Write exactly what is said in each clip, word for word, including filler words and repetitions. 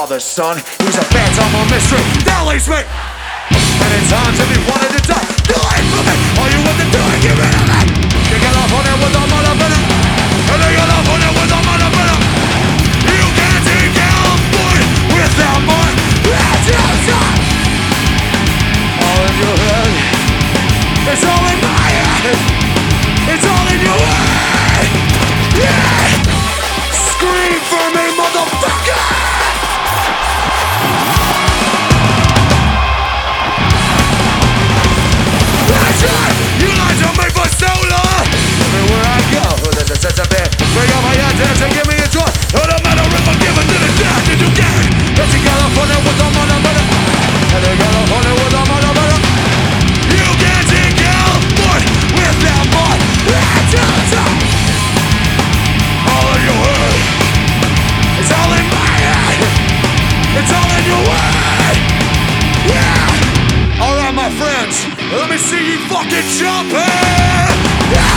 father, son. He's a phantom of mystery that leaves me many times if you wanted to die. Do it for me. All you want to do is get rid of me. You get off on it with a motherfucker, and you get off on it with a motherfucker. You can't take out boy without more. All in your head. It's all in my head. It's all in your head. Yeah. Scream for me, motherfucker. You lied to me for so long. Everywhere I go, there's a sense of it. Bring up my hands and give me a joy. No matter if I'm given to the death, you do get it. But you gotta put it with the mother, mother. And you gotta put it with the mother, mother. You can't take out one without more. All in your head. It's all in my head. It's all in your head. Yeah. Alright, my friends. Let me see you fucking jump here! Yeah!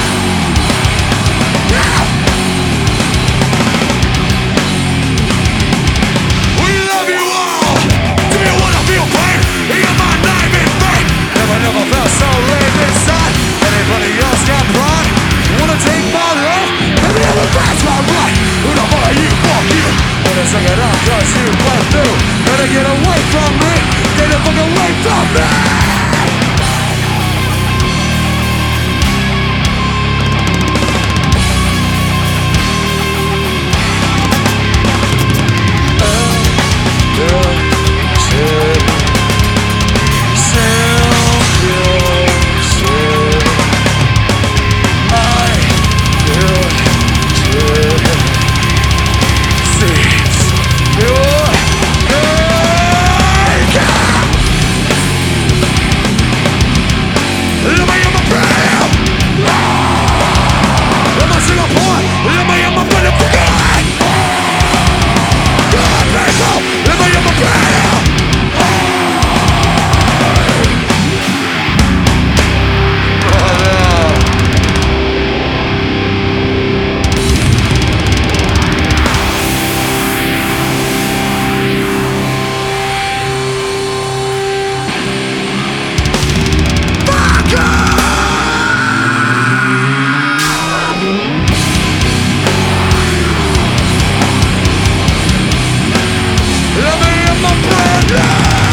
Yeah! We love you all! Do you wanna feel pain? You got my knife in vain! Never, never felt so lame inside. Anybody else got pride? You wanna take my life? Maybe I will pass my right. Who the fuck are you? Fuck you! Wanna sing it out cause you went through. Better get away from me! Get the fuck away from me! Let me in my brother.